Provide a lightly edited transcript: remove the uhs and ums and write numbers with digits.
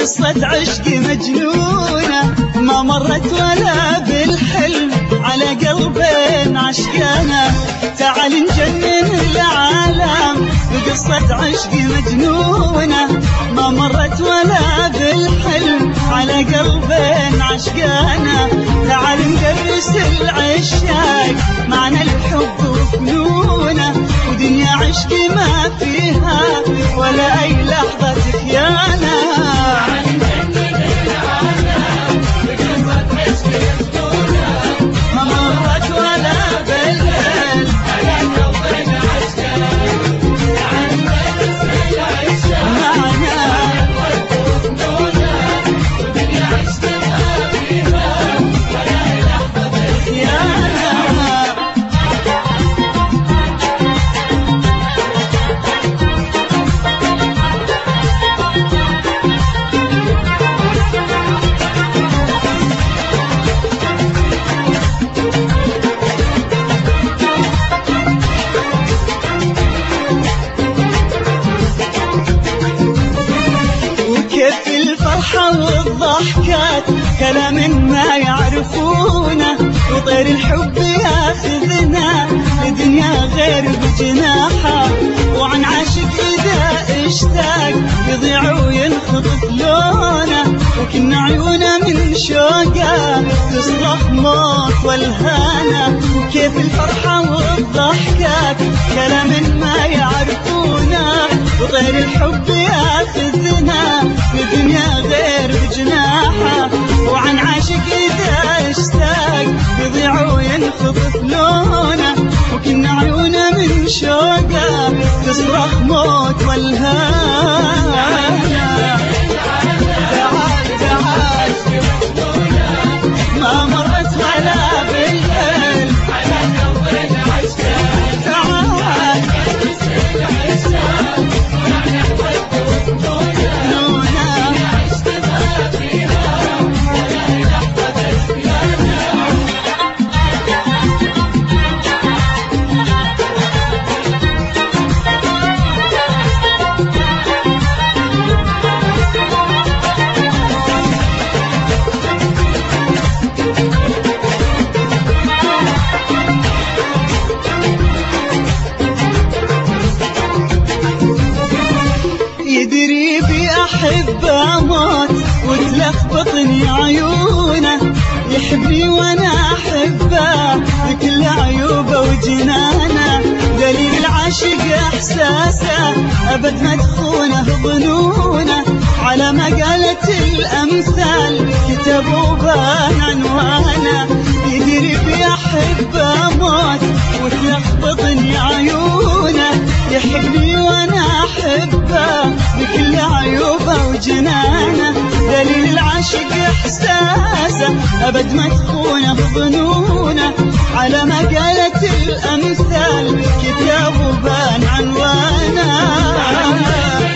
وقصة عشق مجنونة ما مرت ولا بالحلم على قلبين عشقانا. تعال نجنن العالم بقصة عشق مجنونة ما مرت ولا بالحلم على قلبين عشقانا. تعال ندرس العشاق معنى الحب وفنونه، ودنيا عشق ما فيها ولا أي لحظة خيانة. ما مرت ولا بالحلم والضحكات كلام ما يعرفونه، وطير الحب ياخذنا لدنيا غير بجناحه. وعن عاشق إذا اشتاق يضيع وينخطف لونه، وكن عيونه من شوقه تصرخ موت والهانه. وكيف الفرحة والضحكات كلام ما يعرفونه، وطير الحب ياخذنا لدنيا غير بجناحه. وعن عاشق إذا اشتاق يضيع وينخطف لونه، وكن عيونه من شوقه تصرخ موت والهانه. تعال تعال ما مرت ولا بالحلم تعال يدري بأحب أموت وتلخبطني عيونه، يحبني وأنا أحبه بكل عيوبه وجنانه. دليل العاشق إحساسه أبد ما تخونه ظنونه، على مقالة الأمثال كتبوا بان عنوانه. يدري بأحب أموت وتلخبطني عيونه، يحبني وأنا أحبه بكل عيوبه وجنانه. دليل العاشق إحساسه أبد ما تخونه ظنونه، على مقالة الأمثال كتاب بان عنوانه.